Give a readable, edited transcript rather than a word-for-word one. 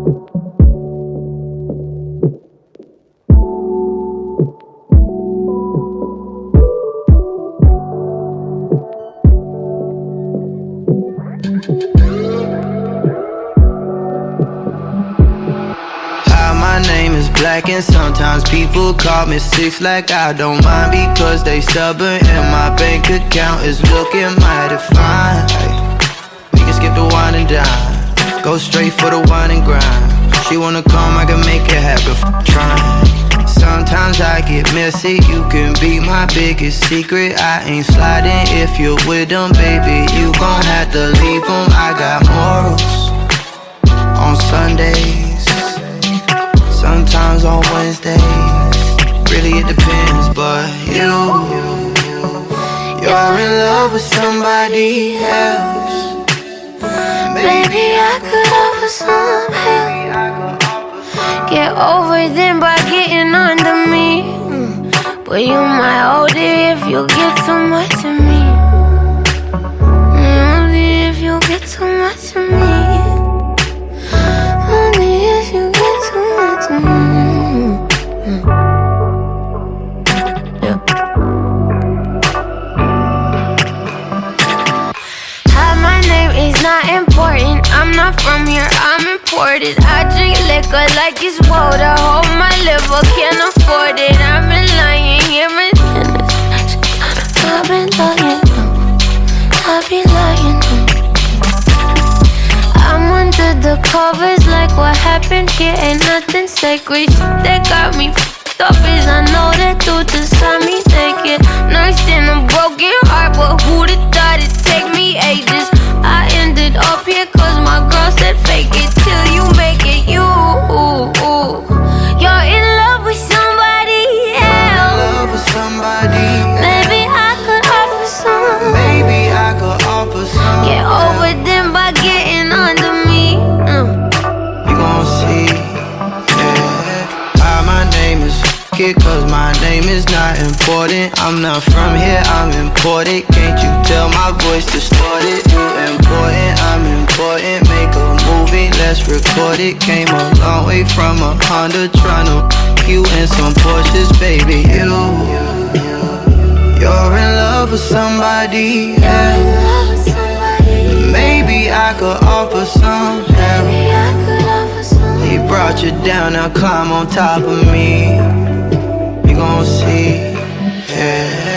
Black and sometimes people call me six like I don't mind because they stubborn and my bank account is looking mighty fine. We can skip the wine and dine, go straight for the wine and grind. She wanna come, I can make it happen, trying. Sometimes I get messy, you can be my biggest secret. I ain't sliding if you're with them, baby, you gon' have to leave them. I got morals on Sundays, sometimes on Wednesdays, really it depends, but you're in love with somebody else. Maybe I could offer some help. Get over them by getting under me. But you might hold it if you get too much of me. Only if you get too much of me. Only if you get too much of me. Hi, my name is not important. I'm not from here, I'm imported. I drink liquor like it's water. Hold my liver, can't afford it. I've been lying here and I've been lying. I've been lying. I'm under the covers like what happened here ain't nothing sacred. That got me f***ed up is I know that dude just saw me naked. Nursed in a broken heart, but who'd have thought it'd take me ages? I ended up here cause my girl said fake it till you make it. You're in love with somebody else. Maybe I could offer some. Get over them by getting under me. You gon' see, yeah. My name is it cause my name is not important. I'm not from here, I'm imported. Can't you tell my voice distorted? You important, I'm important. Make a movie, let's record it. Came a long way from a Honda, tryna you and some Porsches, baby. You're in love with somebody else. Maybe I could offer some help. He brought you down, now climb on top of me. You gon' see, yeah.